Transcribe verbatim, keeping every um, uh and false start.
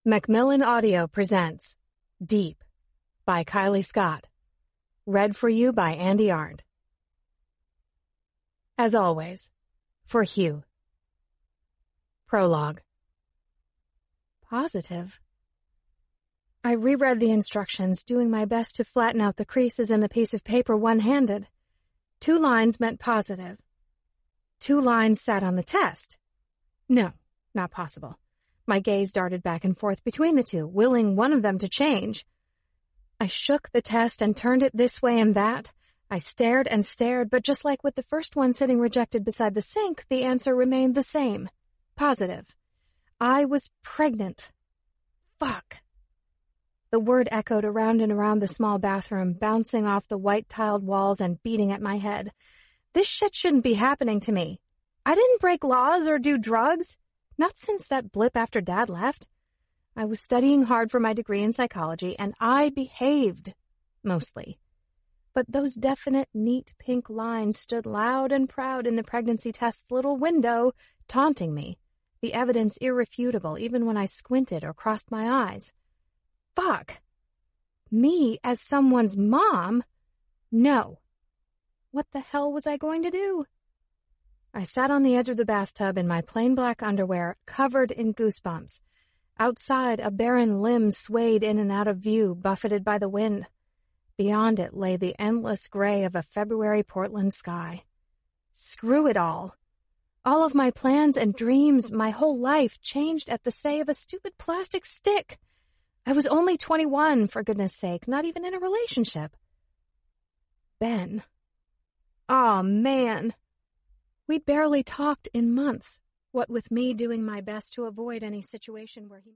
Macmillan Audio presents Deep by Kylie Scott. Read for you by Andy Arndt. As always, for Hugh. Prologue. Positive. I reread the instructions, doing my best to flatten out the creases in the piece of paper one-handed. Two lines meant positive. Two lines sat on the test. No, not possible. My gaze darted back and forth between the two, willing one of them to change. I shook the test and turned it this way and that. I stared and stared, but just like with the first one sitting rejected beside the sink, the answer remained the same. Positive. I was pregnant. Fuck. The word echoed around and around the small bathroom, bouncing off the white-tiled walls and beating at my head. This shit shouldn't be happening to me. I didn't break laws or do drugs. Not since that blip after Dad left. I was studying hard for my degree in psychology, and I behaved, mostly. But those definite, neat pink lines stood loud and proud in the pregnancy test's little window, taunting me, the evidence irrefutable even when I squinted or crossed my eyes. Fuck. Me as someone's mom? No. What the hell was I going to do? I sat on the edge of the bathtub in my plain black underwear, covered in goosebumps. Outside, a barren limb swayed in and out of view, buffeted by the wind. Beyond it lay the endless gray of a February Portland sky. Screw it all. All of my plans and dreams, my whole life, changed at the say of a stupid plastic stick. I was only twenty-one, for goodness sake, not even in a relationship. Ben. Aw, man. We'd barely talked in months, what with me doing my best to avoid any situation where he...